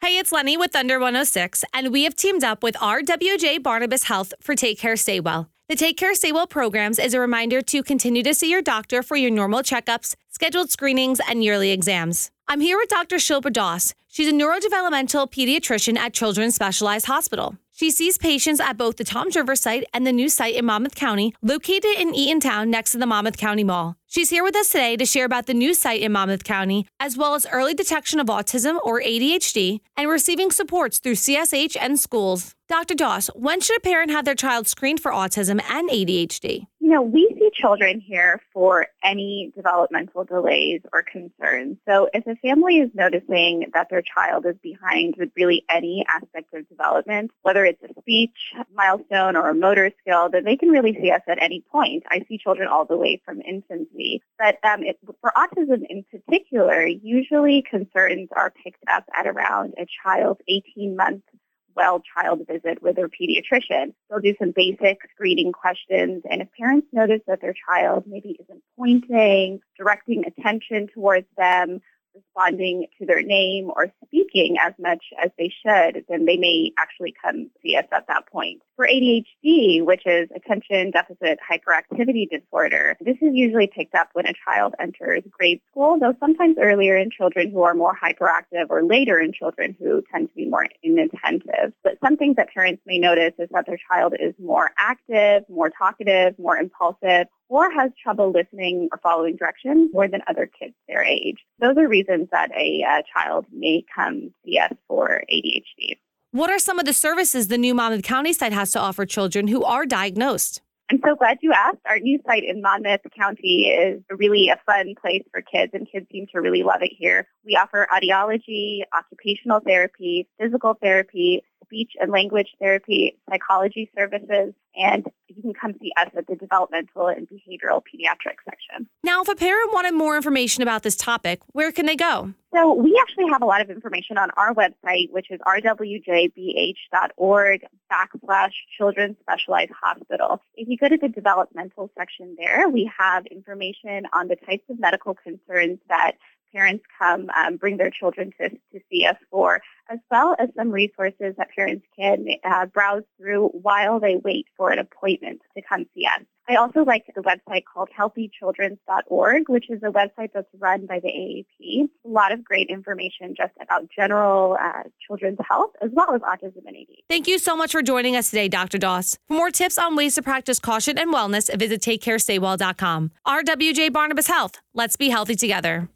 Hey, it's Lenny with Thunder 106, and we have teamed up with RWJ Barnabas Health for Take Care Stay Well. The Take Care Stay Well programs is a reminder to continue to see your doctor for your normal checkups, scheduled screenings, and yearly exams. I'm here with Dr. Shilpa Das. She's a neurodevelopmental pediatrician at Children's Specialized Hospital. She sees patients at both the Toms River site and the new site in Monmouth County, located in Eatontown next to the Monmouth County Mall. She's here with us today to share about the new site in Monmouth County, as well as early detection of autism or ADHD, and receiving supports through CSH and schools. Dr. Doss, when should a parent have their child screened for autism and ADHD? We see children here for any developmental delays or concerns. So if a family is noticing that their child is behind with really any aspect of development, whether it's a speech milestone or a motor skill, then they can really see us at any point. I see children all the way from infancy. But for autism in particular, usually concerns are picked up at around a child's 18-month child visit with their pediatrician. They'll do some basic screening questions, and if parents notice that their child maybe isn't pointing, directing attention towards them, responding to their name, or speaking as much as they should, then they may actually come see us at that point. For ADHD, which is attention deficit hyperactivity disorder, this is usually picked up when a child enters grade school, though sometimes earlier in children who are more hyperactive or later in children who tend to be more inattentive. But some things that parents may notice is that their child is more active, more talkative, more impulsive, or has trouble listening or following directions more than other kids their age. Those are reasons that a child may come see us for ADHD. What are some of the services the new Monmouth County site has to offer children who are diagnosed? I'm so glad you asked. Our new site in Monmouth County is really a fun place for kids, and kids seem to really love it here. We offer audiology, occupational therapy, physical therapy, speech and language therapy, psychology services, and you can come see us at the developmental and behavioral pediatrics section. Now, if a parent wanted more information about this topic, where can they go? So we actually have a lot of information on our website, which is rwjbh.org/Children's Specialized Hospital. If you go to the developmental section there, we have information on the types of medical concerns that parents come bring their children to see us for, as well as some resources that parents can browse through while they wait for an appointment to come see us. I also like the website called healthychildrens.org, which is a website that's run by the AAP. A lot of great information just about general children's health, as well as autism and ADHD. Thank you so much for joining us today, Dr. Doss. For more tips on ways to practice caution and wellness, visit TakeCareStayWell.com. RWJ Barnabas Health. Let's be healthy together.